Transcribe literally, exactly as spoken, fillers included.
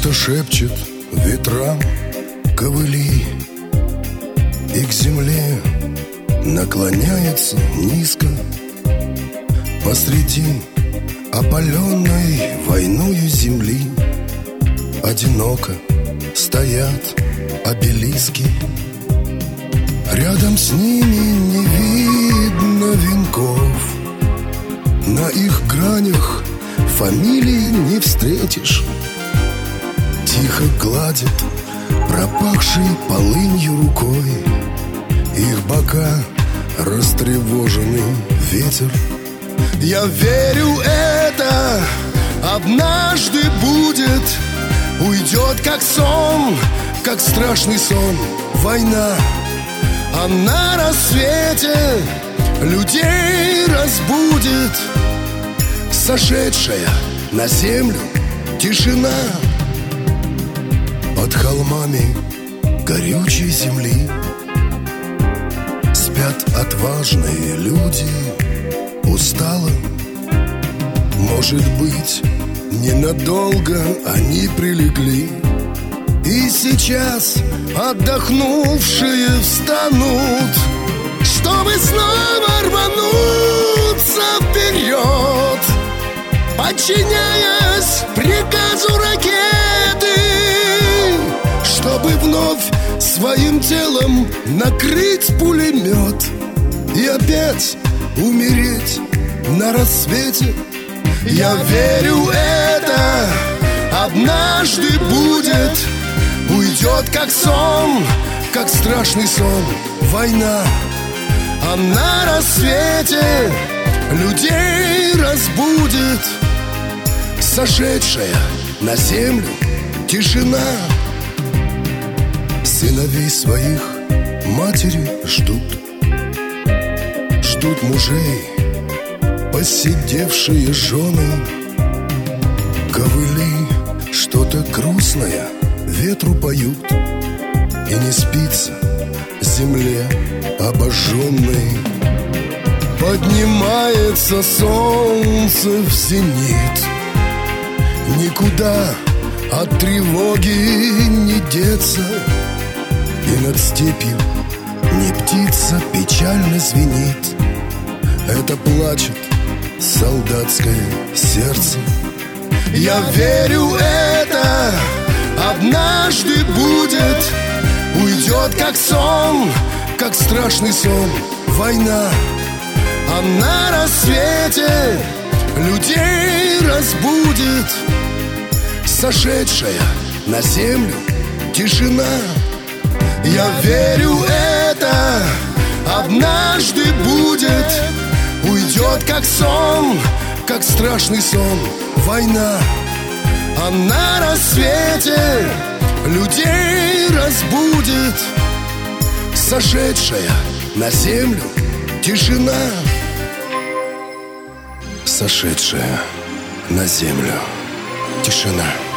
Что-то шепчет ветрам ковыли, и к земле наклоняется низко. Посреди опаленной войною земли одиноко стоят обелиски. Рядом с ними не видно венков, на их гранях фамилий не встретишь. Тихо гладит пропахшей полынью рукой их бока растревоженный ветер. Я верю, это однажды будет. Уйдет как сон, как страшный сон война. А на рассвете людей разбудит сошедшая на землю тишина. Под холмами горючей земли спят отважные люди устало. Может быть, ненадолго они прилегли, и сейчас отдохнувшие встанут, чтобы снова рвануться вперед, подчиняясь приказу ракеты, чтобы вновь своим телом накрыть пулемет и опять умереть на рассвете. Я верю, это однажды будет. Уйдет как сон, как страшный сон война. А на рассвете людей разбудит сошедшая на землю тишина. Сыновей своих матери ждут, ждут мужей посидевшие жены. Ковыли что-то грустное ветру поют, и не спится земле обожженной. Поднимается солнце в зенит, никуда от тревоги не деться. И над степью не птица печально звенит. Это плачет солдатское сердце. Я верю, это однажды будет. Уйдет как сон, как страшный сон война. А на рассвете людей разбудит сошедшая на землю тишина. Я верю, это однажды будет. Уйдет как сон, как страшный сон война. А на рассвете людей разбудит сошедшая на землю тишина. Сошедшая на землю тишина.